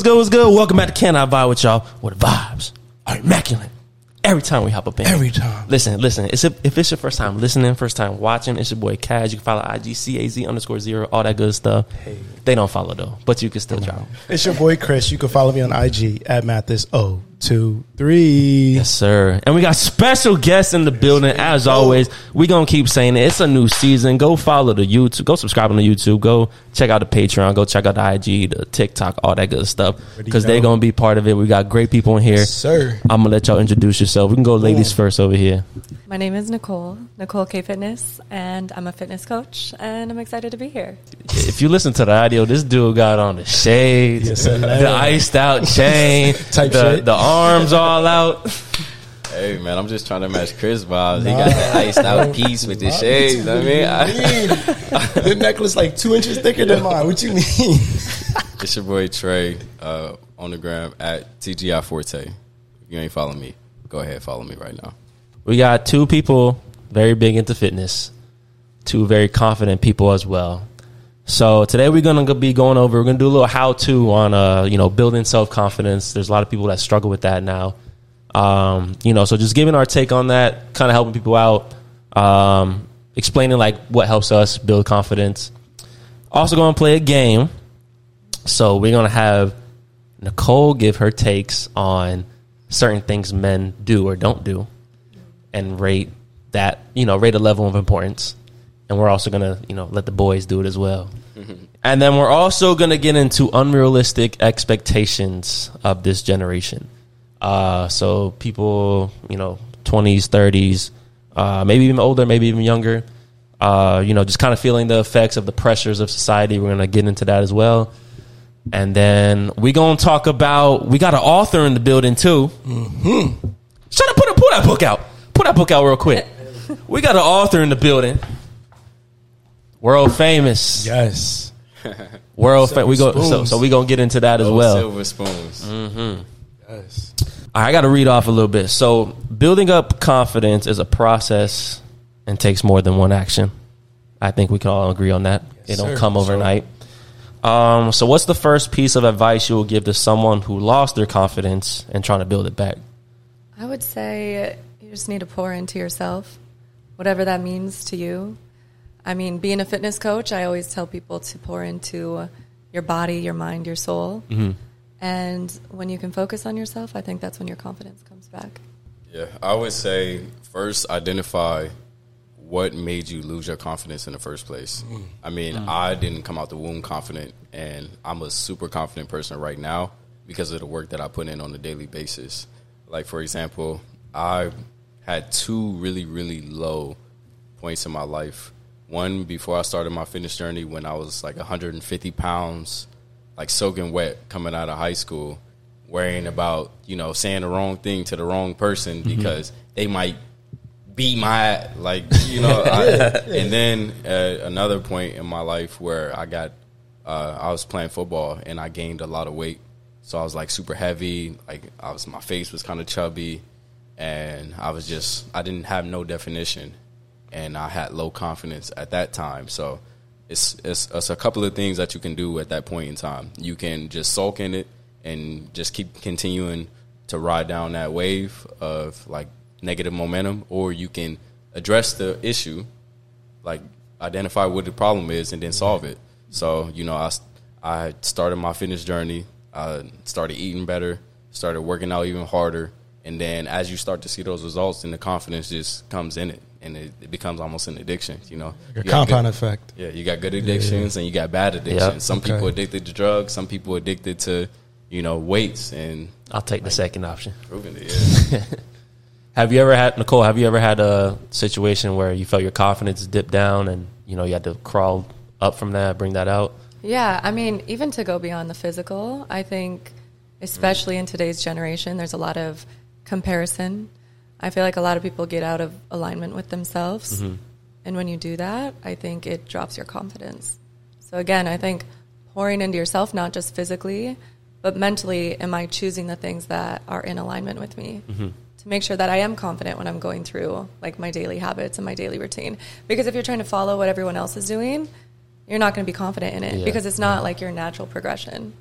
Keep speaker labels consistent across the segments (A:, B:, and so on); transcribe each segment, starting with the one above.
A: good? What's good? Welcome back to Can I Vibe with y'all, where the vibes are immaculate. Every time we hop up in.
B: Every time.
A: Listen. If it's your first time listening, first time watching, it's your boy Kaz. You can follow IGCAZ_0, all that good stuff. Hey. They don't follow though, but you can still drop.
B: It's your boy Chris. You can follow me on IG at Mathis023.
A: Yes, sir. And we got special guests in the building. As always, we gonna keep saying it. It's a new season. Go follow the YouTube. Go subscribe on the YouTube. Go check out the Patreon. Go check out the IG, the TikTok, all that good stuff. Because they're gonna be part of it. We got great people in here.
B: Yes, sir.
A: I'm gonna let y'all introduce yourself. We can go ladies first over here.
C: My name is Nicole K Fitness, and I'm a fitness coach, and I'm excited to be here.
A: If you listen to the audio, this dude got on the shades,
B: Yes,
A: the iced out chain,
B: Type shit.
A: the arms all out.
D: Hey man, I'm just trying to match Chris vibes. He got that iced out piece with the shades.
B: The necklace like 2 inches thicker than mine. What you mean?
D: It's your boy Trey on the gram at TGI Forte. If you ain't following me, go ahead, follow me right now.
A: We got two people very big into fitness, two very confident people as well. So today we're going to be we're going to do a little how-to on, building self-confidence. There's a lot of people that struggle with that now. So just giving our take on that, kind of helping people out, explaining like what helps us build confidence. Also going to play a game. So we're going to have Nicole give her takes on certain things men do or don't do and rate a level of importance. And we're also going to, let the boys do it as well. And then we're also going to get into unrealistic expectations of this generation. So people, 20s, 30s, maybe even older, maybe even younger, just kind of feeling the effects of the pressures of society. We're going to get into that as well. And then we're going to talk about, we got an author in the building too. Mm-hmm. Shut up, pull that book out. Pull that book out real quick. We got an author in the building. World famous.
B: Yes.
A: World famous. So we going to get into that as well.
D: Silver spoons.
A: Mm-hmm.
B: Yes.
A: I got to read off a little bit. So building up confidence is a process and takes more than one action. I think we can all agree on that.
B: Yes,
A: it don't
B: sir.
A: come overnight. So what's the first piece of advice you will give to someone who lost their confidence and trying to build it back?
C: I would say you just need to pour into yourself, whatever that means to you. I mean, being a fitness coach, I always tell people to pour into your body, your mind, your soul. Mm-hmm. And when you can focus on yourself, I think that's when your confidence comes back.
D: Yeah, I would say first identify what made you lose your confidence in the first place. I mean, I didn't come out the womb confident, and I'm a super confident person right now because of the work that I put in on a daily basis. Like, for example, I had two really, really low points in my life. One, before I started my fitness journey, when I was like 150 pounds, like soaking wet coming out of high school, worrying about, saying the wrong thing to the wrong person because they might beat my, and then another point in my life where I was playing football and I gained a lot of weight. So I was like super heavy, my face was kind of chubby, and I didn't have no definition, and I had low confidence at that time. So it's a couple of things that you can do at that point in time. You can just sulk in it and just keep continuing to ride down that wave of like negative momentum, or you can address the issue, like identify what the problem is and then solve it. So, I started my fitness journey. I started eating better, started working out even harder. And then as you start to see those results, then the confidence just comes in it. And it becomes almost an addiction,
B: A compound effect.
D: Yeah, you got good addictions and you got bad addictions. Yep. Some people addicted to drugs. Some people addicted to, weights. And
A: I'll take the second option.
D: Proving it, yeah.
A: Have you ever had a situation where you felt your confidence dip down and, you had to crawl up from that, bring that out?
C: Yeah, I mean, even to go beyond the physical, I think, especially in today's generation, there's a lot of comparison. I feel like a lot of people get out of alignment with themselves. Mm-hmm. And when you do that, I think it drops your confidence. So again, I think pouring into yourself, not just physically, but mentally, am I choosing the things that are in alignment with me? Mm-hmm. To make sure that I am confident when I'm going through like my daily habits and my daily routine. Because if you're trying to follow what everyone else is doing, you're not going to be confident in it because it's not like your natural progression.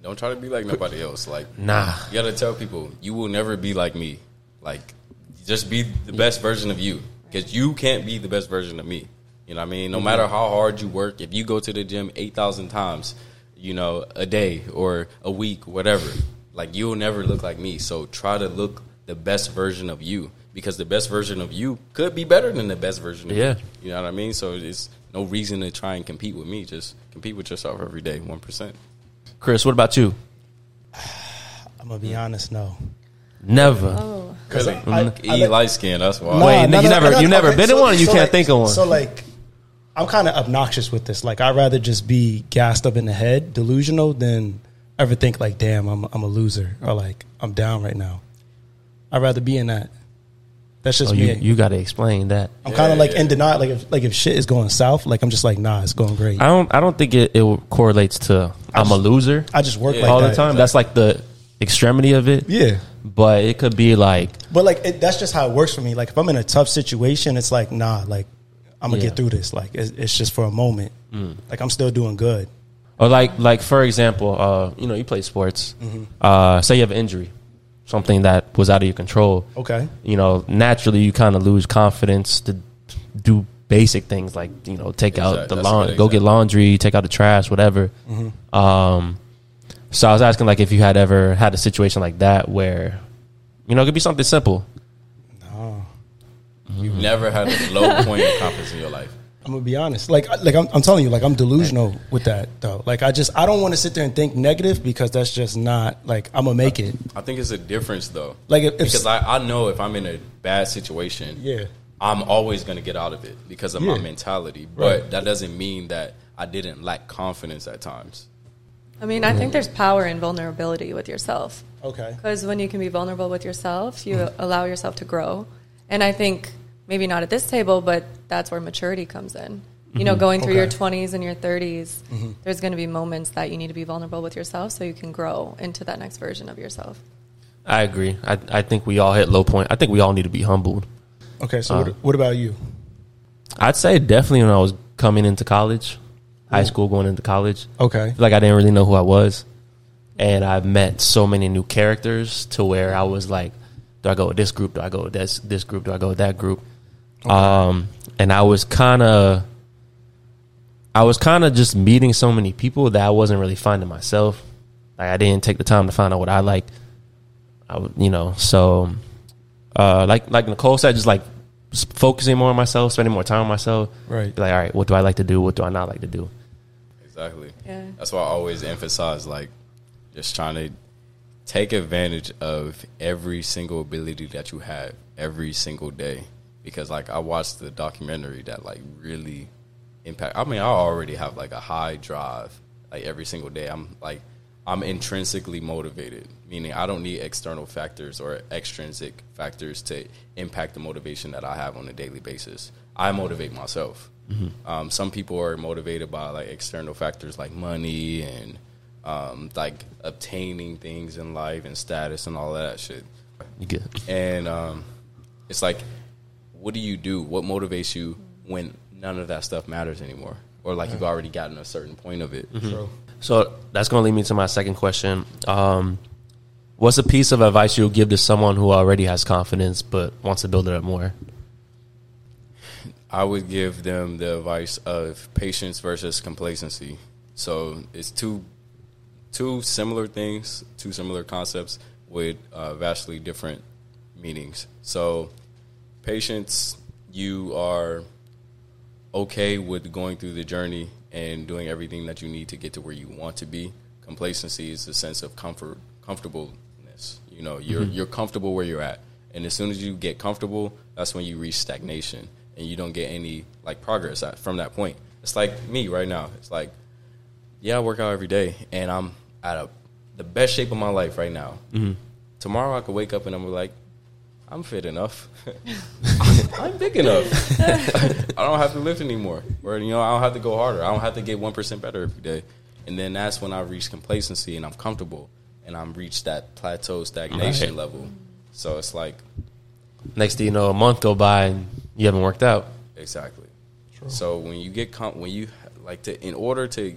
D: Don't try to be like nobody else. Like,
A: Nah.
D: you gotta tell people you will never be like me. Like, just be the best version of you, because you can't be the best version of me. You know what I mean? No matter how hard you work, if you go to the gym 8,000 times, you know, a day or a week, whatever, like, you'll never look like me. So try to look the best version of you, because the best version of you could be better than the best version of you. You know what I mean? So it's no reason to try and compete with me. Just compete with yourself every day, 1%.
A: Chris, what about you?
B: I'm gonna be honest. No.
A: Never.
C: Oh.
D: Really? He light skin, that's why.
B: Nah,
A: Wait,
B: no,
A: you
B: no,
A: never
B: no,
A: you never
B: okay,
A: been in one? Or you can't
B: like,
A: think of one?
B: So like, I'm kind of obnoxious with this. Like, I'd rather just be gassed up in the head, delusional, than ever think like, damn, I'm a loser, or like, I'm down right now. I'd rather be in that. That's just me.
A: You got to explain that.
B: I'm kind of like in denial. Like if shit is going south, like I'm just like, nah, it's going great.
A: I don't think it correlates to I'm a loser.
B: I just work like
A: all
B: that.
A: the time. That's like the extremity of it.
B: Yeah.
A: But it could be like,
B: But like that's just how it works for me. Like if I'm in a tough situation, it's like, nah, like I'm gonna get through this. Like it's just for a moment. Like I'm still doing good.
A: or like for example, you know, you play sports. Say you have an injury, something that was out of your control.
B: Okay.
A: You know, naturally you kind of lose confidence to do basic things like, you know, take out the
D: That's
A: laundry,
D: good
A: go get laundry, take out the trash, whatever. So I was asking, like, if you had ever had a situation like that where, you know, it could be something simple.
D: You've never had a low point of confidence in your life.
B: I'm gonna be honest. Like I'm telling you, like I'm delusional with that though. Like I don't want to sit there and think negative, because that's just not like I'm gonna make it.
D: I think it's a difference though.
B: Like if
D: because I know if I'm in a bad situation,
B: Yeah.
D: I'm always going to get out of it because of my mentality. But
B: Right.
D: that doesn't mean that I didn't lack confidence at times.
C: I mean, I think there's power in vulnerability with yourself.
B: Okay.
C: Because when you can be vulnerable with yourself, you allow yourself to grow. And I think maybe not at this table, but that's where maturity comes in. You know, going through your 20s and your 30s, there's going to be moments that you need to be vulnerable with yourself so you can grow into that next version of yourself.
A: I agree. I think we all hit low point. I think we all need to be humbled.
B: Okay. So what about you?
A: I'd say definitely when I was coming into college, high school, going into college.
B: Okay.
A: Like I didn't really know who I was. And I've met so many new characters to where I was like, do I go with this group? Do I go with this group? Do I go with that group? Okay. And I was kind of just meeting so many people that I wasn't really finding myself. Like I didn't take the time to find out what I liked. Like Nicole said, just like focusing more on myself, spending more time on myself.
B: Right.
A: Be like, all right, what do I like to do? What do I not like to do?
D: Exactly.
C: Yeah.
D: That's why I always emphasize, like, just trying to take advantage of every single ability that you have every single day. Because, like, I watched the documentary that, like, really impact. I mean, I already have, like, a high drive, like, every single day. I'm intrinsically motivated, meaning I don't need external factors or extrinsic factors to impact the motivation that I have on a daily basis. I motivate myself. Some people are motivated by like external factors like money and like obtaining things in life and status and all that shit.
A: You get
D: And it's like, what do you do? What motivates you when none of that stuff matters anymore? Or like you've already gotten a certain point of it.
B: True.
A: So that's going to lead me to my second question. What's a piece of advice you'll give to someone who already has confidence but wants to build it up more?
D: I would give them the advice of patience versus complacency. So it's two similar things, two similar concepts with vastly different meanings. So patience, you are okay with going through the journey and doing everything that you need to get to where you want to be. Complacency is a sense of comfortableness. You know, you're comfortable where you're at. And as soon as you get comfortable, that's when you reach stagnation and you don't get any like progress from that point. It's like me right now. It's like, yeah, I work out every day and I'm at the best shape of my life right now. Tomorrow I could wake up and I'm like, I'm fit enough. I'm big enough. I don't have to lift anymore. Or, you know, I don't have to go harder. I don't have to get 1% better every day. And then that's when I reach complacency and I'm comfortable and I'm reached that plateau stagnation level. So it's like,
A: Next thing you know, a month go by and you haven't worked out.
D: exactly. True. So when you get in order to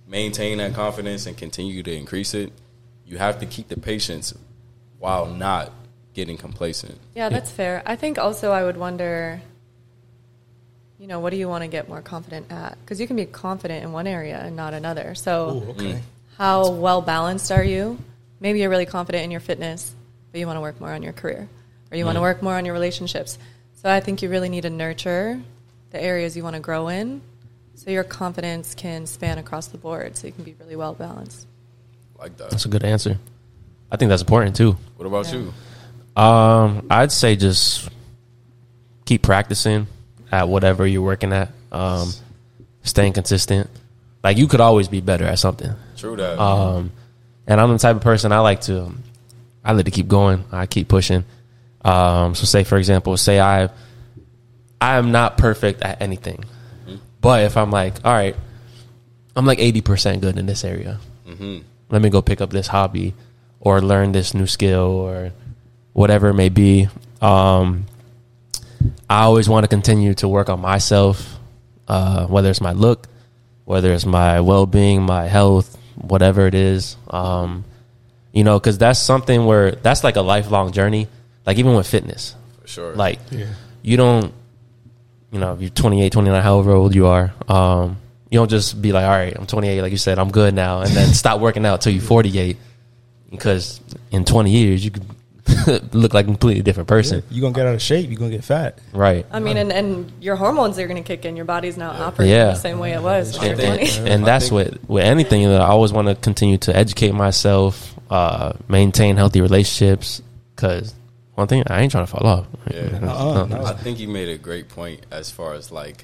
D: maintain that confidence and continue to increase it, you have to keep the patience while not getting complacent.
C: Yeah, that's fair. I think also I would wonder, what do you want to get more confident at? Because you can be confident in one area and not another. So how well balanced are you? Maybe you're really confident in your fitness, but you want to work more on your career, or you want to work more on your relationships. So I think you really need to nurture the areas you want to grow in, so your confidence can span across the board, so you can be really well balanced.
D: Like that.
A: That's a good answer. I think that's important too.
D: What about you?
A: I'd say just keep practicing at whatever you're working at. Staying consistent. Like, you could always be better at something.
D: True that.
A: And I'm the type of person I like to keep going. I keep pushing. So say, for example, I am not perfect at anything. But if I'm like, all right, I'm like 80% good in this area. Let me go pick up this hobby or learn this new skill or whatever it may be. I always want to continue to work on myself, whether it's my look, whether it's my well-being, my health, whatever it is. Because that's something where that's like a lifelong journey. Like, even with fitness.
D: For sure.
A: Like, you don't, if you're 28, 29, however old you are, you don't just be like, all right, I'm 28, like you said, I'm good now, and then stop working out till you're 48, because in 20 years, you could look like a completely different person.
B: You're going to get out of shape. You're going to get fat.
A: Right.
C: I mean, and your hormones are going to kick in. Your body's not operating the same way it was when you're 20.
A: And that's with anything. I always want to continue to educate myself, maintain healthy relationships, because one thing, I ain't trying to fall off.
D: Yeah. I think you made a great point as far as like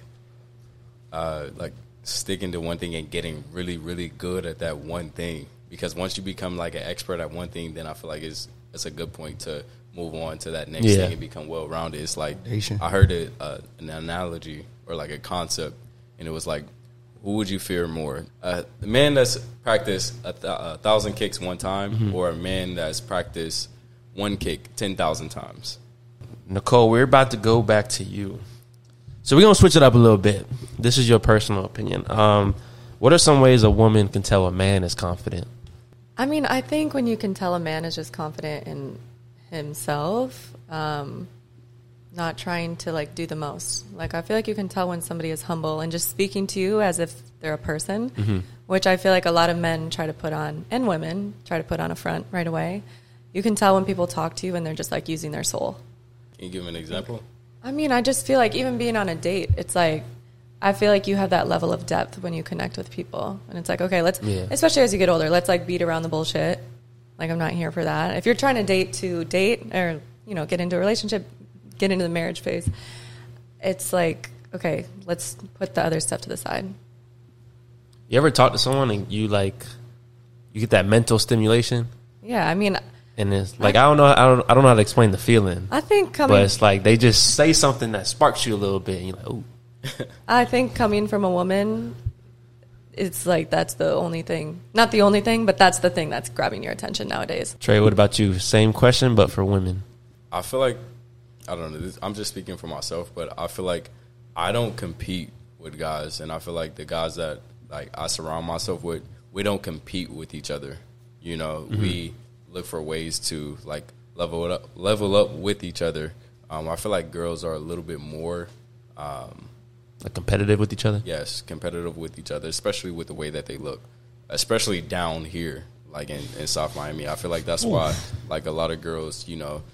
D: sticking to one thing and getting really, really good at that one thing. Because once you become like an expert at one thing, then I feel like it's a good point to move on to that next thing and become well-rounded. It's like, I heard an analogy or like a concept, and it was like, who would you fear more? A man that's practiced 1,000 kicks one time, or a man that's practiced one kick 10,000 times?
A: Nicole, we're about to go back to you. So we're going to switch it up a little bit. This is your personal opinion. What are some ways a woman can tell a man is confident?
C: I mean, I think when you can tell a man is just confident in himself, not trying to like do the most. Like, I feel like you can tell when somebody is humble and just speaking to you as if they're a person, which I feel like a lot of men try to put on, and women try to put on a front right away. You can tell when people talk to you and they're just like using their soul.
D: Can you give an example?
C: I mean, I just feel like even being on a date, it's like, I feel like you have that level of depth when you connect with people. And it's like, okay, especially as you get older, let's like beat around the bullshit. Like, I'm not here for that. If you're trying to date or, get into a relationship, get into the marriage phase, it's like, okay, let's put the other stuff to the side.
A: You ever talk to someone and you get that mental stimulation?
C: Yeah, I mean,
A: and it's like, I don't know how to explain the feeling.
C: I think
A: but it's like they just say something that sparks you a little bit, and you're like, ooh.
C: I think coming from a woman, it's like that's the only thing. Not the only thing, but that's the thing that's grabbing your attention nowadays.
A: Trey, what about you? Same question, but for women.
D: I feel like, I don't know, I'm just speaking for myself, but I feel like I don't compete with guys, and I feel like the guys that like I surround myself with, we don't compete with each other. We look for ways to like level up with each other. I feel like girls are a little bit more
A: like competitive with each other?
D: Yes, competitive with each other, especially with the way that they look, especially down here, like in South Miami. I feel like that's why, like, a lot of girls,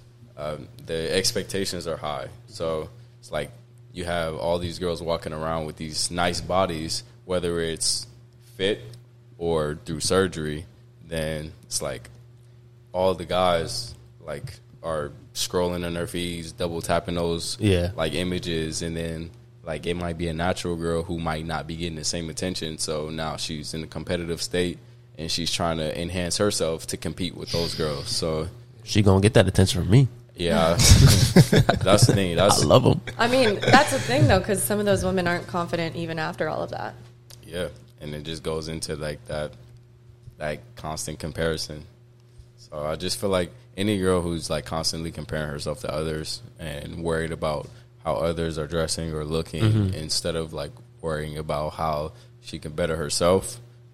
D: the expectations are high. So it's like you have all these girls walking around with these nice bodies, whether it's fit or through surgery, then it's like all the guys, like, are scrolling on their feeds, double tapping those like images, and then like it might be a natural girl who might not be getting the same attention. So now she's in a competitive state and she's trying to enhance herself to compete with those girls. So
A: she gonna get that attention from me.
D: Yeah, that's the thing. I
A: love them.
C: I mean, that's the thing though, because some of those women aren't confident even after all of that.
D: Yeah, and it just goes into like that constant comparison. So I just feel like any girl who's like constantly comparing herself to others and worried about how others are dressing or looking instead of like worrying about how she can better herself,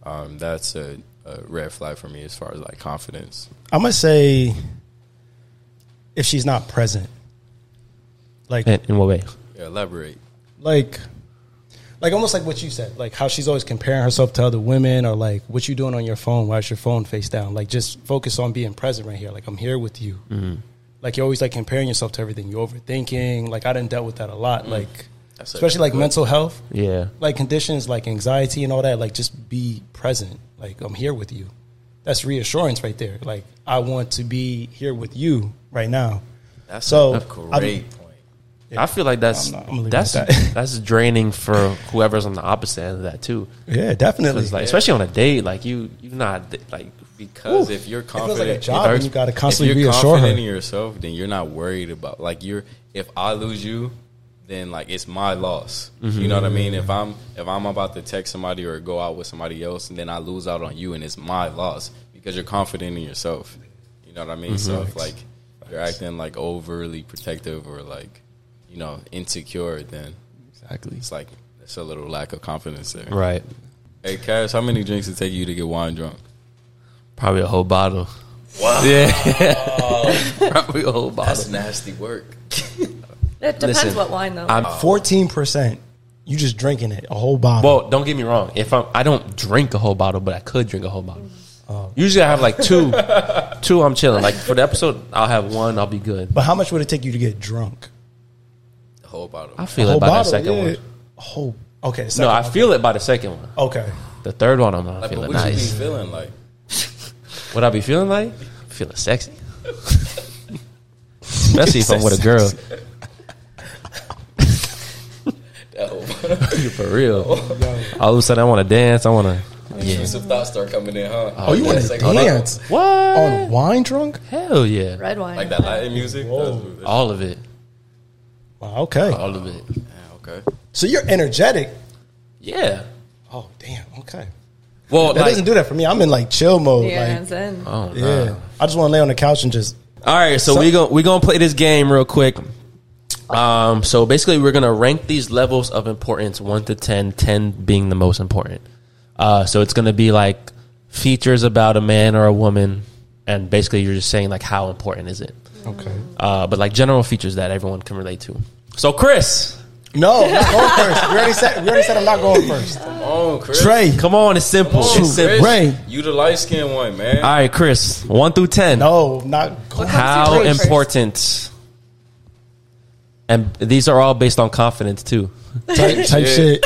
D: That's a red flag for me as far as like confidence.
B: I'm gonna say if she's not present, like
A: In what way?
D: Yeah, elaborate.
B: like almost like what you said, like how she's always comparing herself to other women, or like what you doing on your phone. Why is your phone face down? Like just focus on being present right here. Like I'm here with you. Like you're always like comparing yourself to everything. You're overthinking. Like I done dealt with that a lot. Like especially like mental health.
A: Yeah.
B: Like conditions like anxiety and all that. Like just be present. Like I'm here with you. That's reassurance right there. Like I want to be here with you right now.
D: That's
B: So,
D: a great point.
A: I feel like
B: I'm gonna leave it
A: that's
B: at that.
A: that's draining for whoever's on the opposite end of that too.
B: Yeah, definitely.
A: 'Cause, like, especially on a date, like you not like
D: Because
B: Ooh,
D: if you're
B: it feels
D: confident,
B: like a job and you gotta constantly
D: if you're
B: reassure her.
D: confident in yourself, then you're not worried about like if I lose you, then like it's my loss. You know what I mean? If I'm about to text somebody or go out with somebody else and then I lose out on you and it's my loss because you're confident in yourself. You know what I mean? So if like you're acting like overly protective or like, you know, insecure, then
B: Exactly.
D: it's like it's a little lack of confidence there.
A: right.
D: Hey Cash, how many drinks it take you to get wine drunk?
A: Probably a whole bottle.
D: Wow.
A: Yeah. Probably a whole bottle.
D: That's nasty work.
C: It depends
A: Listen,
C: what wine though.
A: I'm
B: 14%. You just drinking it, a whole bottle.
A: Well, don't get me wrong. I don't drink a whole bottle, but I could drink a whole bottle. Usually I have like two. I'm chilling. Like for the episode, I'll have one. I'll be good.
B: But how much would it take you to get drunk?
D: The whole bottle.
A: I feel
B: A
A: it
B: whole
A: by
B: bottle,
A: the second
B: yeah.
A: one.
B: A whole. Okay.
A: No,
B: second
A: I
B: one.
A: feel it by the second one.
B: Okay.
A: The third one, I'm not
D: Like,
A: feeling
D: but what
A: nice.
D: you be feeling like?
A: What I be feeling like? Feeling sexy. Especially if I'm with a girl.
D: That whole
A: For real. All of a sudden, I want to dance. I want to. Yeah.
D: intrusive thoughts start coming in, huh?
B: Oh, you want to dance
A: What?
B: on wine drunk?
A: Hell yeah.
C: Red wine.
D: Like that Latin music?
A: All of it.
B: Wow, okay.
A: All of it.
D: Yeah, okay.
B: So you're energetic.
A: Yeah.
B: Oh, damn. Okay.
A: Well,
B: That
A: like,
B: doesn't do that for me. I'm in like chill mode.
C: yeah,
B: Like,
C: Zen.
A: oh,
B: yeah.
A: nah.
B: I just want to lay on the couch and just.
A: All right, so we gonna play this game real quick. So basically, we're gonna rank these levels of importance 1 to 10, 10 being the most important. So it's gonna be like features about a man or a woman, and basically you're just saying like how important is it.
B: Okay.
A: But like general features that everyone can relate to. So Chris,
B: No, I'm not going first. We already said I'm not going first.
D: Oh, Chris.
B: Trey.
A: come on, it's simple.
D: Come on,
A: It's simple.
D: Chris.
B: Ray.
D: You the light skinned one, man.
A: All right, Chris, 1 through 10.
B: No, not going.
C: What comes
A: How
C: to you first?
A: important? And these are all based on confidence too.
B: Type shit.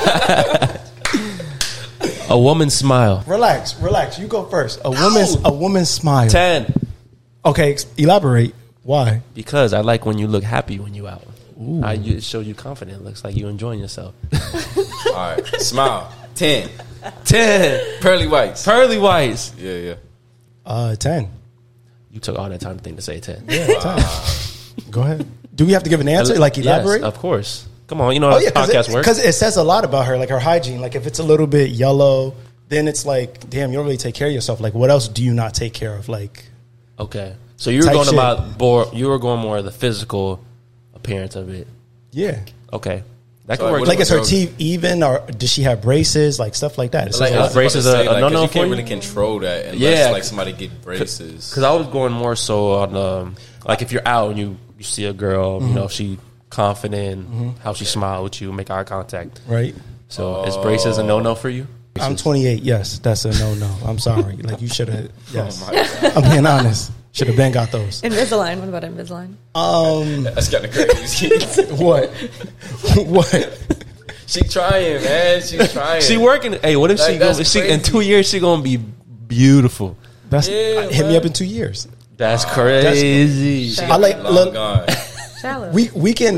A: A woman's smile.
B: Relax. You go first. A woman's smile.
A: 10.
B: Okay, elaborate. Why?
A: Because I like when you look happy when you out. It shows you confident. It looks like you enjoying yourself.
D: All right. Smile. 10.
A: 10.
D: Pearly whites.
A: Pearly whites.
D: Yeah, yeah.
B: 10.
A: You took all that time to think to say 10.
B: Yeah, 10. Go ahead. Do we have to give an answer? Like elaborate?
A: Yes, of course. Come on, you know how this podcast works.
B: Because it says a lot about her, like her hygiene. Like if it's a little bit yellow, then it's like, damn, you don't really take care of yourself. Like what else do you not take care of? Like,
A: Okay. So you were
B: Type
A: going
B: shit.
A: about more. You were going more of the physical appearance of it.
B: yeah.
A: Okay, that
D: So,
A: could work.
D: what
B: Like is her
D: girl-
B: teeth even, or does she have braces? Like stuff like that. It says
D: Like,
B: a
D: I
B: lot.
D: was
A: braces
D: about to say,
A: are a no-no
D: 'cause you
A: for
D: can't
A: you?
D: really control that unless
A: Yeah.
D: like somebody get braces.
A: Because I was going more so on like if you're out and you see a girl, you know, if she confident, how she smile with you, make eye contact.
B: Right.
A: So is braces a no for you?
B: I'm 28. Yes, that's a no. I'm sorry. Like you should have. Yes,
D: Oh my God.
B: I'm being honest. Should have been got those.
C: Invisalign. What about Invisalign?
D: That's kind of crazy.
B: What? What?
D: She trying, man. She's trying.
A: She working. Hey, what if
D: Like,
A: she goes?
D: that's
A: She in
D: crazy.
A: 2 years she gonna be beautiful.
B: That's
D: Yeah,
B: hit me
D: man.
B: up in 2 years.
A: That's crazy.
D: She
B: I
D: got
B: like-
D: long
B: look-
D: gone.
C: Shallow.
B: We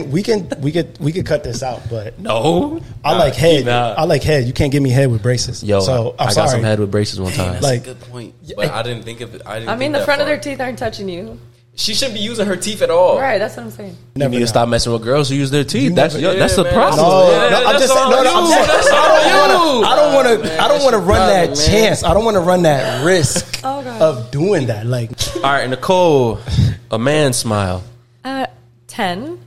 B: could cut this out, but
A: No,
B: I like head.
A: nah.
B: I like head. You can't give me head with braces.
A: yo,
B: so I'm
A: I got
B: sorry.
A: some head with braces one time.
D: That's
B: Like-
D: a good point. But I didn't think of it.
C: I mean, the
D: that
C: front of
D: far.
C: their teeth aren't touching you.
D: She shouldn't be using her teeth at all.
C: Right, that's what I'm saying.
A: You
B: Never
A: need to
B: know.
A: stop messing with girls who use their teeth.
B: You
A: That's
B: never-
A: that's the
D: man.
A: problem.
B: No,
D: Yeah,
B: no, I'm
D: that's
B: just saying.
D: all
B: No, no, I'm
D: you.
B: saying.
D: That's
B: I don't want to.
D: man.
B: I don't want to
D: That's
B: run that
D: your problem, man.
B: chance. I don't want to run that risk
C: Oh, God.
B: of doing that. Like,
A: All right, Nicole, a man smile.
C: 10.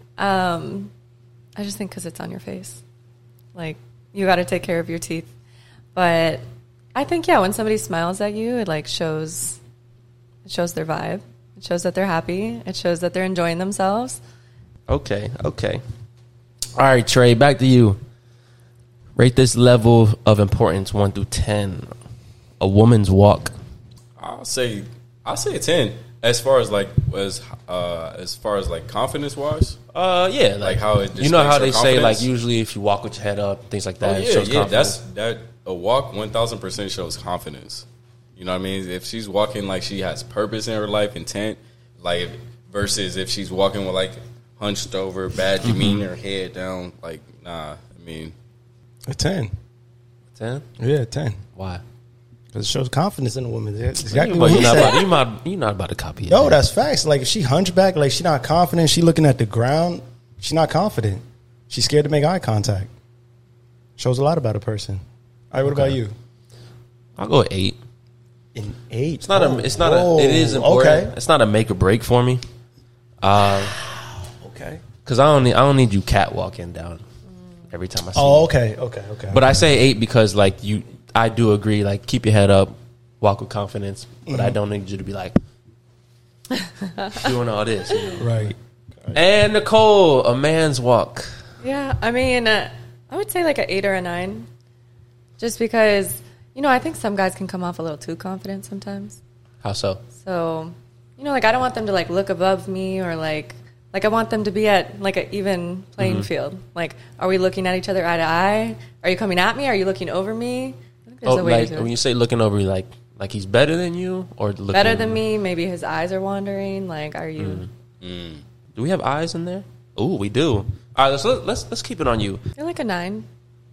C: I just think because it's on your face. Like, you got to take care of your teeth. But I think, yeah, when somebody smiles at you, it like shows their vibe. It shows that they're happy. It shows that they're enjoying themselves.
A: Okay. All right, Trey, back to you. Rate this level of importance 1 through 10. A woman's walk.
D: I'll say a 10 as far as like confidence wise.
A: Yeah,
D: Like how it just
A: you know
D: makes
A: how
D: her
A: they say like
D: confidence?
A: usually if you walk with your head up, things like
D: Oh,
A: that. it shows confidence.
D: that a walk 1,000% shows confidence. You know what I mean? If she's walking like she has purpose in her life, intent, like versus if she's walking with like hunched over, bad demeanor, head down, like nah. I mean,
B: A 10.
A: 10.
B: Yeah, 10.
A: Why?
B: Because it shows confidence in a woman. That's exactly
A: But
B: what he said.
A: you're not about to copy it.
B: No, that's facts. Like if she hunchback, like she not confident, she looking at the ground, she not confident. She's scared to make eye contact. Shows a lot about a person. All right, what about you?
A: I'll go 8.
B: An 8.
A: It's not it is important.
B: Okay.
A: It's not a make or break for me.
B: Okay.
A: Because I don't need you catwalking down every time I see you.
B: Oh, okay.
A: But I say 8 because like I do agree, like keep your head up, walk with confidence, but I don't need you to be like doing all this. You know?
B: Right.
A: And Nicole, a man's walk.
C: Yeah, I mean, I would say like an 8 or a 9, just because I think some guys can come off a little too confident sometimes.
A: How so?
C: So, like I don't want them to like look above me or like I want them to be at like an even playing field. Like, are we looking at each other eye to eye? Are you coming at me? Are you looking over me? I think there's a way
A: like
C: to do
A: when
C: it.
A: you say looking over, like he's better than you or looking
C: Better than me? Maybe his eyes are wandering. Like, are you?
A: Do we have eyes in there? Ooh, we do. All right, let's keep it on you.
C: You're like a 9.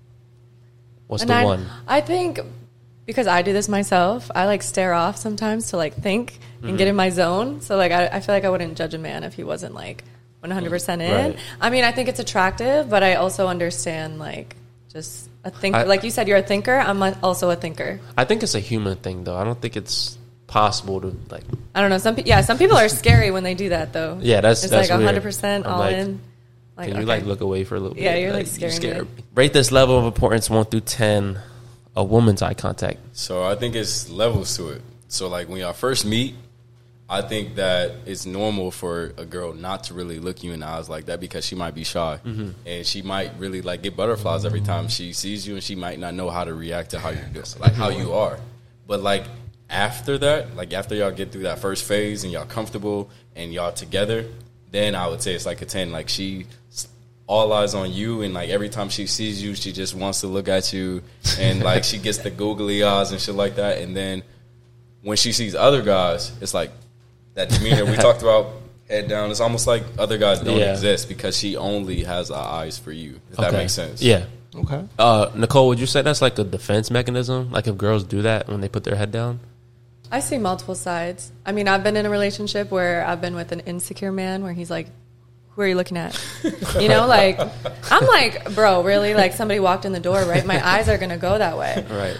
A: What's
C: A
A: the
C: 9.
A: one?
C: I think because I do this myself, I like stare off sometimes to like think and get in my zone. So like I feel like I wouldn't judge a man if he wasn't like 100% in.
A: Right.
C: I mean, I think it's attractive, but I also understand like just a thinker. Like you said, you're a thinker. I'm also a thinker.
A: I think it's a human thing, though. I don't think it's possible to like.
C: I don't know. Some people are scary when they do that, though.
A: Yeah, that's
C: it's
A: that's
C: like
A: weird.
C: 100%
A: I'm
C: all
A: like,
C: in. Like,
A: can you
C: okay.
A: like look away for a little bit?
C: Yeah, you're like
A: you
C: scaring me.
A: Rate this level of importance 1 through 10. A woman's eye contact.
D: so I think it's levels to it. So like when y'all first meet, I think that it's normal for a girl not to really look you in the eyes like that because she might be shy and she might really like get butterflies every time she sees you, and she might not know how to react to how you do, like how you are. But like after that, like after y'all get through that first phase and y'all comfortable and y'all together, then I would say it's like a 10. Like she all eyes on you, and like every time she sees you, she just wants to look at you, and like she gets the googly eyes and shit like that. And then when she sees other guys, it's like that demeanor we talked about, head down. It's almost like other guys don't exist because she only has eyes for you. If that makes sense.
A: Yeah.
B: Okay.
A: Nicole, would you say that's like a defense mechanism? Like if girls do that when they put their head down?
C: I see multiple sides. I mean, I've been in a relationship where I've been with an insecure man where he's like, who are you looking at? Like, I'm like, bro, really? Like, somebody walked in the door, right? My eyes are going to go that way.
A: Right.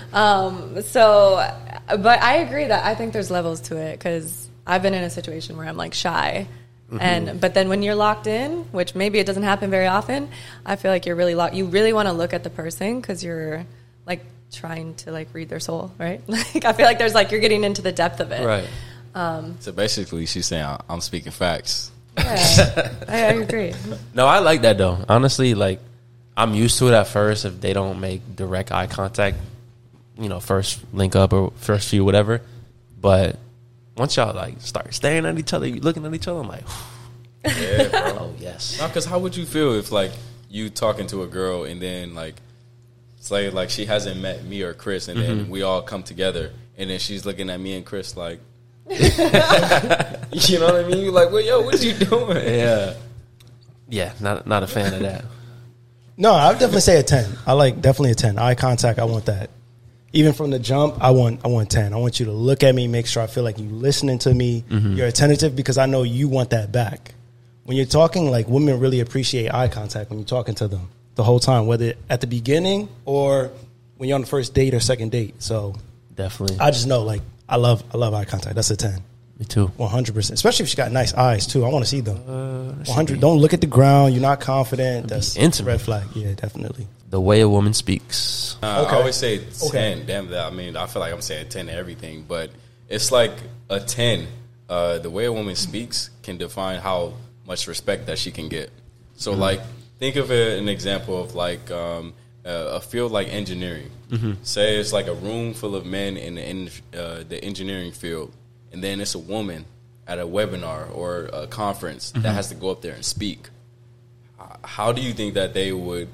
C: But I agree that I think there's levels to it because I've been in a situation where I'm like shy. But then when you're locked in, which maybe it doesn't happen very often, I feel like you're really locked. You really want to look at the person because you're like trying to like read their soul, right? Like, I feel like there's like, you're getting into the depth of it.
A: Right.
D: So basically, she's saying I'm speaking facts.
C: Yeah, I agree.
A: No, I like that though. Honestly, like I'm used to it at first if they don't make direct eye contact, first link up or first few, whatever. But once y'all like start staring at each other, you looking at each other, I'm like,
D: Yeah, bro.
A: oh yes.
D: No, because how would you feel if like you talking to a girl and then like say like she hasn't met me or Chris, and then we all come together, and then she's looking at me and Chris like, you know what I mean? You're like, well, yo, what are you doing?
A: Yeah, not a fan of that.
B: No, I would definitely say a 10. I like definitely a 10. Eye contact, I want that. Even from the jump, I want 10. I want you to look at me, make sure I feel like you listening to me. You're attentive because I know you want that back. When you're talking, like women really appreciate eye contact when you're talking to them the whole time, whether at the beginning or when you're on the first date or second date. So
A: Definitely.
B: I just know, like, I love eye contact. That's a 10.
A: Me too.
B: 100%. Especially if she got nice eyes too. I want to see them. 100. Don't look at the ground. You're not confident. That's a
A: intimate.
B: red flag. Yeah, definitely.
A: The way a woman speaks.
D: I always say 10. Damn that. I mean, I feel like I'm saying 10 to everything, but it's like a 10. The way a woman speaks can define how much respect that she can get. So, like, think of an example of like a field like engineering. Say it's like a room full of men in the engineering field, and then it's a woman at a webinar or a conference that has to go up there and speak. How do you think that they would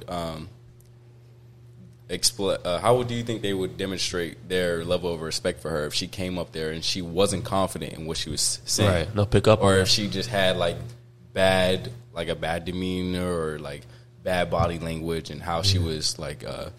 D: how do you think they would demonstrate their level of respect for her if she came up there and she wasn't confident in what she was saying?
A: Right. They'll pick up,
D: or if she just had like a bad demeanor or like bad body language and how she was like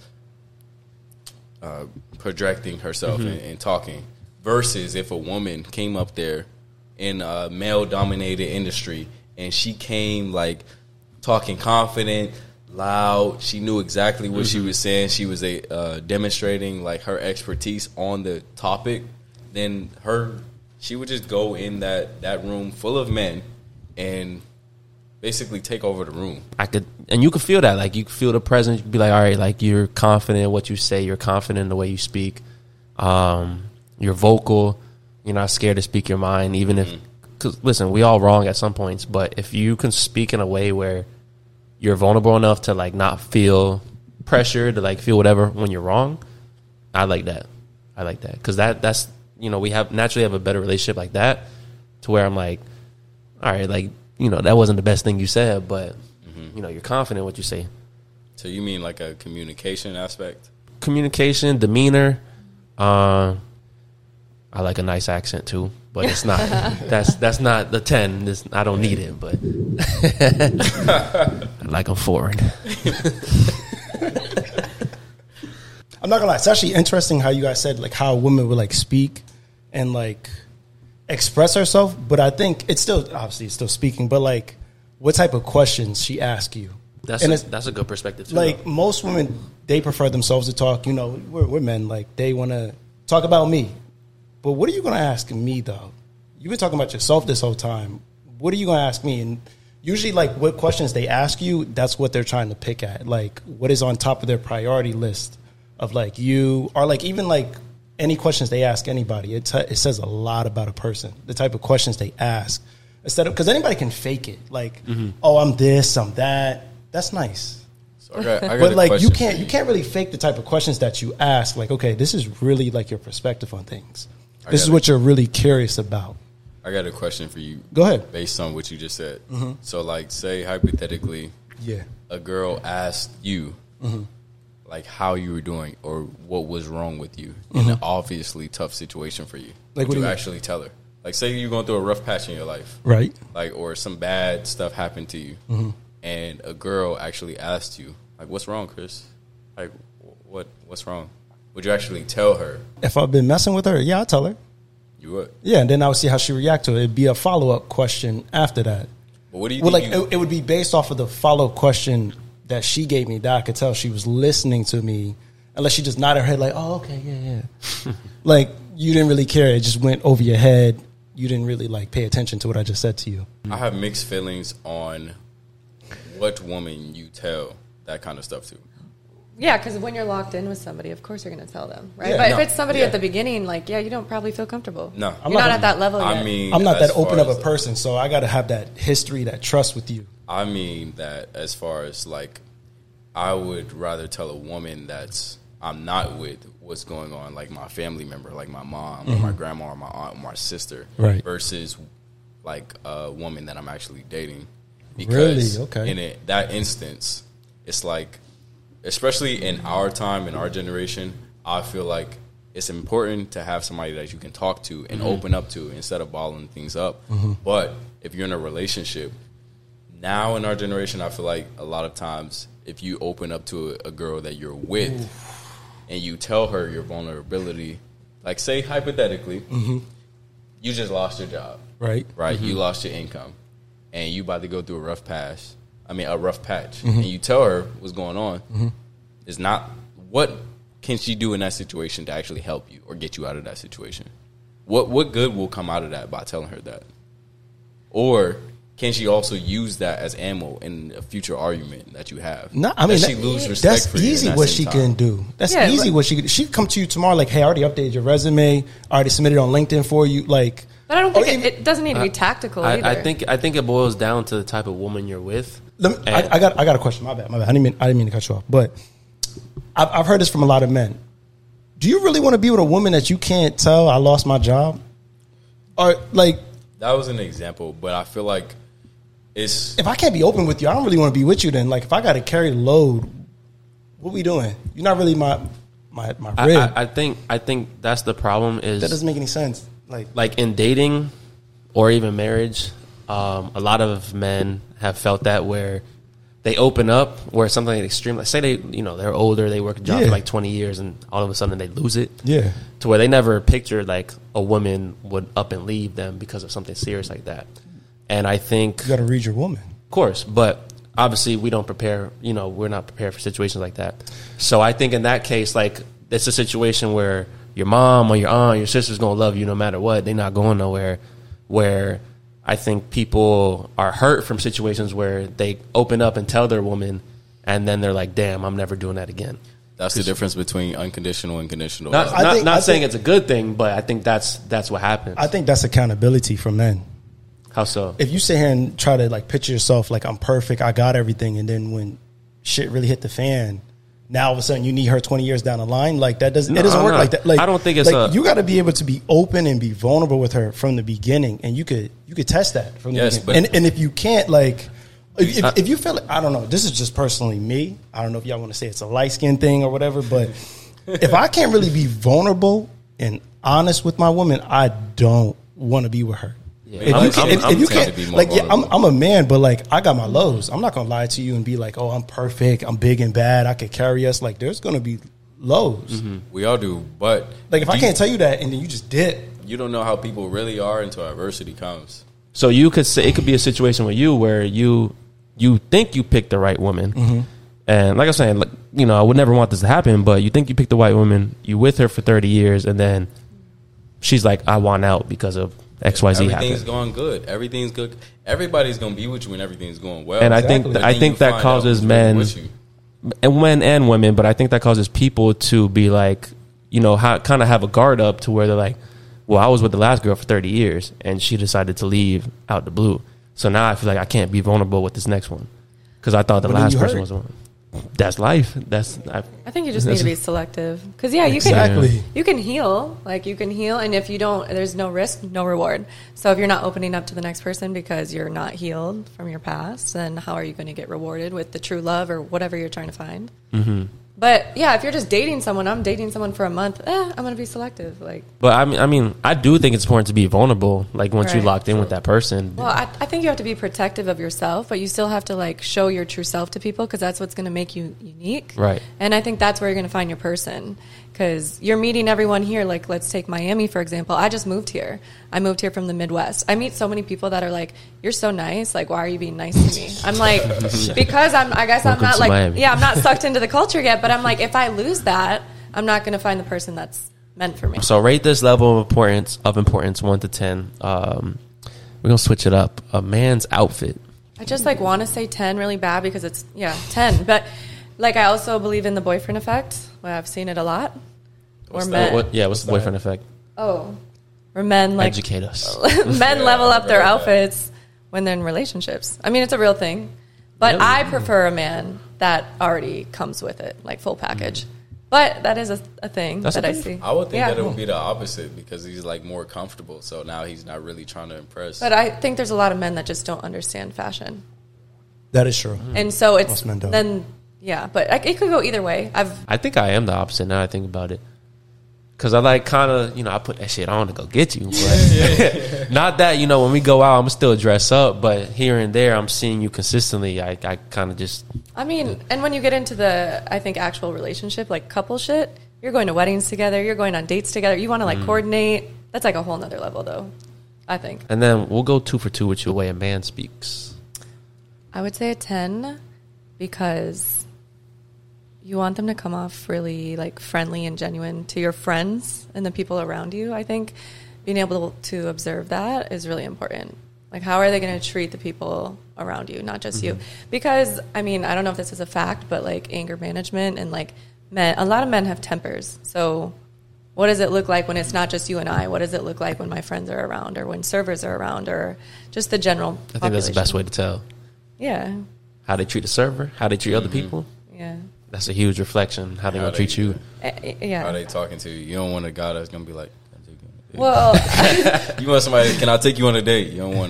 D: projecting herself and talking. Versus if a woman came up there in a male-dominated industry and she came like talking confident, loud, she knew exactly what she was saying, she was demonstrating like her expertise on the topic, then she would just go in that room full of men and basically take over the room.
A: And you could feel that, like you could feel the presence. You could be like, all right, like you're confident in what you say, you're confident in the way you speak, you're vocal, you're not scared to speak your mind, even if, because listen, we all wrong at some points, but if you can speak in a way where you're vulnerable enough to like not feel pressure to like feel whatever when you're wrong, I like that because that's we naturally have a better relationship like that, to where I'm like, all right, like that wasn't the best thing you said, but you're confident in what you say.
D: So you mean like a communication aspect?
A: Communication, demeanor. I like a nice accent too, but it's not. that's not the 10. I don't need it, but I like I'm foreign.
B: I'm not gonna lie. It's actually interesting how you guys said like how women would like speak and like express herself, but I think it's still speaking. But like, what type of questions she asks you?
A: That's a good perspective too.
B: Like most women, they prefer themselves to talk. We're men. Like they want to talk about me. But what are you going to ask me, though? You've been talking about yourself this whole time. What are you going to ask me? And usually, like, what questions they ask you, that's what they're trying to pick at. Like, what is on top of their priority list of, like, you, or, like, even, like, any questions they ask anybody. It says a lot about a person, the type of questions they ask. Because anybody can fake it. Like, oh, I'm this, I'm that. That's nice.
D: So I got
B: but, like, you
D: question.
B: can't really fake the type of questions that you ask. Like, okay, this is really, like, your perspective on things. This is what you're really curious about.
D: I got a question for you.
B: Go ahead.
D: Based on what you just said. So, like, say hypothetically, a girl asked you, like, how you were doing or what was wrong with you in an obviously tough situation for you.
B: Like,
D: would you actually tell her? Like, say you're going through a rough patch in your life,
B: right?
D: Like, or some bad stuff happened to you, and a girl actually asked you, like, "What's wrong, Chris? Like, what's wrong?" Would you actually tell her?
B: If I've been messing with her, yeah, I'll tell her.
D: You would?
B: Yeah, and then I would see how she react to it. It'd be a follow-up question after that.
D: But what do you think?
B: It would be based off of the follow-up question that she gave me that I could tell she was listening to me, unless she just nodded her head like, oh, okay, yeah. Like, you didn't really care. It just went over your head. You didn't really, like, pay attention to what I just said to you.
D: I have mixed feelings on what woman you tell that kind of stuff to.
C: Yeah, because when you're locked in with somebody, of course you're going to tell them, right?
B: Yeah,
C: but if it's somebody at the beginning, like, you don't probably feel comfortable.
D: No.
C: You're not at that level yet.
D: I mean,
B: I'm not that
D: as
B: open
D: far
B: of a
D: as
B: person, so I got to have that history, that trust with you.
D: I mean that as far as, like, I would rather tell a woman I'm not with what's going on, like my family member, like my mom or my grandma or my aunt or my sister,
B: right?
D: Versus, like, a woman that I'm actually dating. Because
B: really? Okay.
D: In that instance, it's like, especially in our time, in our generation, I feel like it's important to have somebody that you can talk to and open up to instead of balling things up. But if you're in a relationship, now in our generation, I feel like a lot of times if you open up to a girl that you're with and you tell her your vulnerability, like, say hypothetically, you just lost your job.
B: Right.
D: You lost your income and you about to go through a rough patch. And you tell her what's going on. It's not, what can she do in that situation to actually help you or get you out of that situation? What good will come out of that by telling her that? Or can she also use that as ammo in a future argument that you have?
B: No, I mean,
D: Does she lose respect
B: that's
D: for you
B: easy
D: in that
B: what
D: same
B: she
D: time?
B: can do. That's
C: Yeah,
B: easy
C: but-
B: what she could. She could come to you tomorrow like, hey, I already updated your resume. I already submitted on LinkedIn for you. Like,
C: But I don't
B: or
C: think
B: even-
C: it doesn't need to be tactical either.
A: I think it boils down to the type of woman you're with.
B: Let me,
A: And-
B: I got a question. My bad. I didn't mean to cut you off. But I've heard this from a lot of men. Do you really want to be with a woman that you can't tell I lost my job? Or like,
D: That was an example, but I feel like it's
B: if I can't be open with you, I don't really want to be with you. Then, like, if I got to carry the load, what we doing? You're not really my rib.
A: I think that's the problem is
B: That doesn't make any sense.
A: like in dating or even marriage, a lot of men have felt that where they open up where something extreme, like say they're older, they work a job
B: Yeah.
A: for like 20 years and all of a sudden they lose it.
B: Yeah.
A: To where they never pictured like a woman would up and leave them because of something serious like that. And I think,
B: You got to read your woman.
A: of course, but obviously we don't prepare, we're not prepared for situations like that. So I think in that case, like it's a situation where your mom or your aunt, your sister's going to love you no matter what. They're not going nowhere. Where I think people are hurt from situations where they open up and tell their woman and then they're like, damn, I'm never doing that again.
D: that's the difference between unconditional and conditional.
A: Not,
D: love.
B: I
A: not,
B: think-
A: not
B: I
A: saying
B: think-
A: it's a good thing, but I think that's what happens.
B: I think that's accountability for men.
A: How so?
B: If you sit here and try to like picture yourself like I'm perfect, I got everything, and then when shit really hit the fan, now all of a sudden you need her 20 years down the line. Like that doesn't
A: No,
B: it doesn't work
A: no.
B: like that. Like
A: I don't think it's
B: like
A: a-
B: you got to be able to be open and be vulnerable with her from the beginning, and you could test that from the
D: Yes,
B: beginning.
D: but-
B: And if you can't, like if you feel like, I don't know, this is just personally me. I don't know if y'all want to say it's a light skin thing or whatever, but if I can't really be vulnerable and honest with my woman, I don't want to be with her.
A: Yeah.
B: If
A: I'm-
B: you can't,
A: I'm-
B: if you
D: tend
B: can't,
D: to be more
B: like, yeah,
D: vulnerable.
B: I'm a man, but like, I got my lows. I'm not gonna lie to you and be like, oh, I'm perfect, I'm big and bad, I could carry us. Like, there's gonna be lows.
D: We all do, but
B: Like, if I can't tell you that, and then you just dip,
D: you don't know how people really are until adversity comes.
A: So you could say it could be a situation with you where you think you picked the right woman, and like I'm saying, like, I would never want this to happen, but you think you picked the right woman, you with her for 30 years, and then she's like, I want out because of XYZ
D: Everything's
A: happened.
D: going good. Everything's good. Everybody's gonna be with you when everything's going well.
A: And I
B: Exactly.
A: think
B: But
A: I
D: then
A: think
D: you
A: that
D: find out
A: causes
D: who's really
A: men
D: with you.
A: and men and women, but I think that causes people to be like, kind of have a guard up to where they're like, well, I was with the last girl for 30 years and she decided to leave out the blue. So now I feel like I can't be vulnerable with this next one because I thought the
B: But then
A: last
B: you
A: person
B: hurt.
A: was the one. That's life.
C: I think you just need to be selective because you
B: Exactly.
C: can heal, and if you don't, there's no risk, no reward. So if you're not opening up to the next person because you're not healed from your past, then how are you going to get rewarded with the true love or whatever you're trying to find? Mm-hmm. But yeah, if you're just dating someone, I'm dating someone for a month. I'm going to be selective. Like,
A: But I mean, I do think it's important to be vulnerable. Like once you
C: Right.
A: locked in with that person.
C: well, I think you have to be protective of yourself, but you still have to like show your true self to people because that's what's going to make you unique.
A: Right.
C: And I think that's where you're going to find your person because you're meeting everyone here. Like, let's take Miami, for example. I just moved here. I moved here from the Midwest. I meet so many people that are like, you're so nice. Like, why are you being nice to me? I'm like, because I guess
A: Welcome
C: I'm not
A: to
C: like,
A: Miami.
C: I'm not sucked into the culture yet, but I'm like, if I lose that, I'm not going to find the person that's meant for me.
A: So rate this level of importance 1 to 10. We're gonna switch it up. A man's outfit.
C: I just like want to say 10 really bad because it's 10, but like I also believe in the boyfriend effect. Well, I've seen it a lot.
D: What's
C: Or
D: that?
C: men,
A: What's the boyfriend effect?
C: where men like
A: Educate us.
C: men level up their
D: right.
C: outfits when they're in relationships. I mean, it's a real thing, but I prefer a man that already comes with it, like full package. But that is a thing
A: That's
C: that
A: a
C: I
A: thing?
C: see.
D: I would think
C: Yeah.
D: that it would be the opposite because he's like more comfortable. So now he's not really trying to impress.
C: But I think there's a lot of men that just don't understand fashion.
B: that is true.
C: And so it's
B: Most men don't.
C: then, but it could go either way.
A: I think I am the opposite now I think about it. Cause I like kind of, I put that shit on to go get you. But not that, when we go out, I'm still dress up, but here and there I'm seeing you consistently. I kind of just,
C: I mean, and when you get into the, I think, actual relationship, like couple shit, you're going to weddings together, you're going on dates together, you want to like coordinate. That's like a whole nother level though, I think.
A: and then we'll go 2 for 2 with you the way a man speaks.
C: I would say a 10 because you want them to come off really like friendly and genuine to your friends and the people around you. I think being able to observe that is really important. Like, how are they going to treat the people around you, not just you? Because, I mean, I don't know if this is a fact, but, like, anger management and, like, a lot of men have tempers. So what does it look like when it's not just you and I? What does it look like when my friends are around or when servers are around or just the general population?
A: I think that's the best way to tell.
C: Yeah.
A: How they treat the server, how they treat other people.
C: Yeah.
A: That's a huge reflection. How they going to treat you.
C: Yeah.
D: How they talking to you? You don't want a guy that's gonna be like,
C: Well,
D: you want somebody? Can I take you on a date? You don't want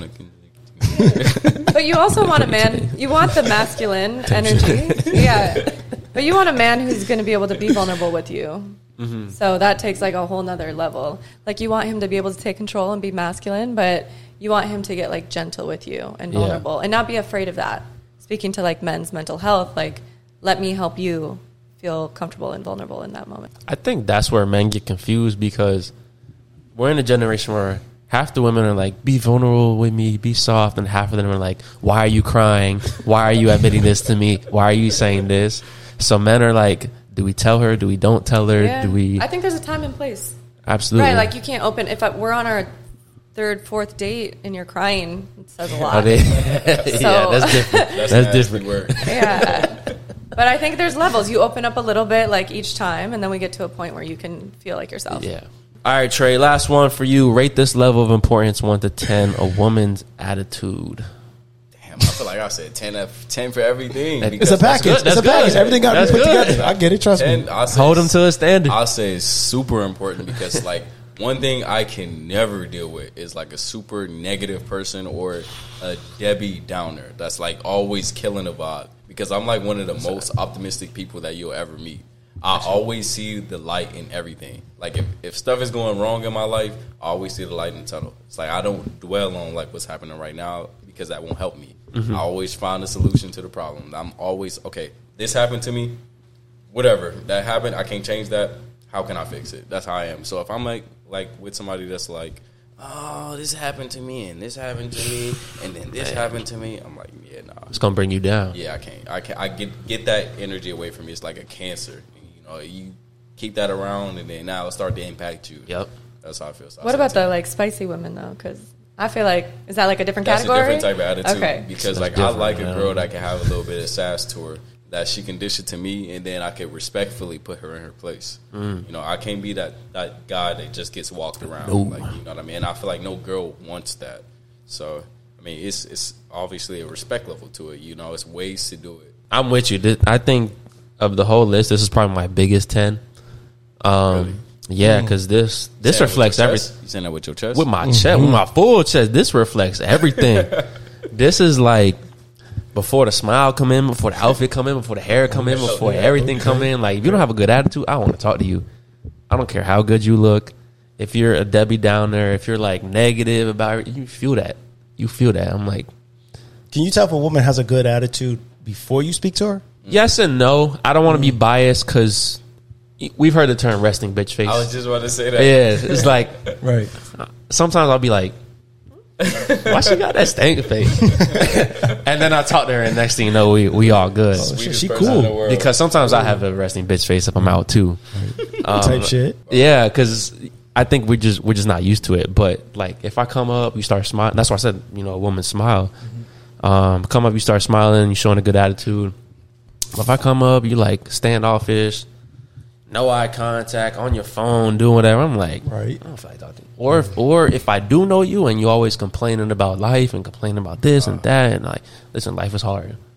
D: to.
C: but you also want a man. You want the masculine energy. Yeah. But you want a man who's going to be able to be vulnerable with you. So that takes like a whole nother level. Like you want him to be able to take control and be masculine, but you want him to get like gentle with you and vulnerable and not be afraid of that. Speaking to like men's mental health, like let me help you feel comfortable and vulnerable in that moment.
A: I think that's where men get confused because we're in a generation where half the women are like, be vulnerable with me, be soft, and half of them are like, why are you crying? Why are you admitting this to me? Why are you saying this? So men are like, do we tell her? Do we don't tell her?
C: Yeah.
A: Do we?
C: I think there's a time and place.
A: Absolutely.
C: Right, like you can't open, we're on our third, fourth date and you're crying, it says a lot.
A: Yeah, that's different. That's different.
D: Word.
C: Yeah. But I think there's levels. You open up a little bit like each time and then we get to a point where you can feel like yourself.
A: Yeah. All right, Trey, last one for you. Rate this level of importance 1 to 10, a woman's attitude.
D: Damn, I feel like I said 10 for everything.
B: It's a package. It's a package. Everything got to be put together. I get it. Trust me.
A: Hold them to a standard.
D: I'll say it's super important because, like, one thing I can never deal with is, like, a super negative person or a Debbie Downer that's, like, always killing a vibe. Because I'm, like, one of the most optimistic people that you'll ever meet. I always see the light in everything. Like, if stuff is going wrong in my life, I always see the light in the tunnel. It's like I don't dwell on, like, what's happening right now because that won't help me. I always find a solution to the problem. I'm always, okay, this happened to me. Whatever. That happened. I can't change that. How can I fix it? That's how I am. So if I'm, like with somebody that's like, oh, this happened to me, and this happened to me, and then this happened to me, I'm like, yeah, nah.
A: It's going to bring you down.
D: Yeah, I can't. I get that energy away from me. It's like a cancer. You know, you keep that around, and then now it'll start to impact you.
A: Yep.
D: That's how I feel. So
C: what about the, like, spicy women, though? Because I feel like, is that, like, a different category?
D: That's a different type of attitude.
C: Okay.
D: Because,
A: That's
D: like, I like
A: different,
D: a girl that can have a little bit of sass to her, that she can dish it to me, and then I can respectfully put her in her place. You know, I can't be that guy that just gets walked around.
A: No.
D: Like, you know what I mean? And I feel like no girl wants that. So, I mean, it's obviously a respect level to it. You know, it's ways to do it.
A: I'm with you. I think of the whole list, this is probably my biggest 10.
D: Really?
A: Yeah, because this reflects everything.
D: You saying that with your chest?
A: With my chest, with my full chest, this reflects everything. This is like before the smile come in, before the outfit come in, before the hair come in, before everything come in. Like, if you don't have a good attitude, I don't want to talk to you. I don't care how good you look. If you're a Debbie Downer, if you're like negative about it, you feel that. You feel that. I'm like,
B: Can you tell if a woman has a good attitude before you speak to her?
A: yes and no. I don't want to be biased because we've heard the term resting bitch face.
D: I was just about to say that.
A: Yeah, it's like
B: Right.
A: sometimes I'll be like, why she got that stank face? And then I talk to her, and next thing you know, we all good.
D: Sweetest
B: She
D: person
B: cool.
D: in the world.
A: Because sometimes I have a resting bitch face if I'm out too.
B: Type shit.
A: Yeah, because I think we're just not used to it. But like, if I come up, you start smiling. That's why I said, a woman smile. Come up, you start smiling, you showing a good attitude. But if I come up, you like standoffish, no eye contact, on your phone, doing whatever. I'm like,
B: Right.
A: I don't feel like talking to you. Or if I do know you and you always complaining about life and complaining about this and that, and like, listen, life is hard.